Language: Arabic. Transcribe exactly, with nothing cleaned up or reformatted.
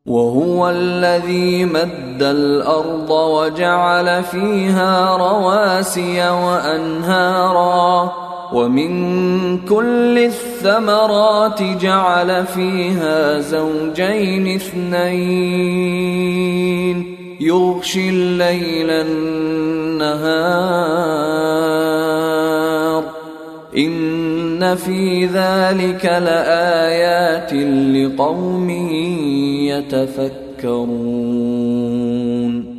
وهو الذي مد الأرض وجعل فيها رواسي وأنهارا ومن كل الثمرات جعل فيها زوجين اثنين يغشي الليل النهار إن في ذلك لآيات لقوم يتفكرون.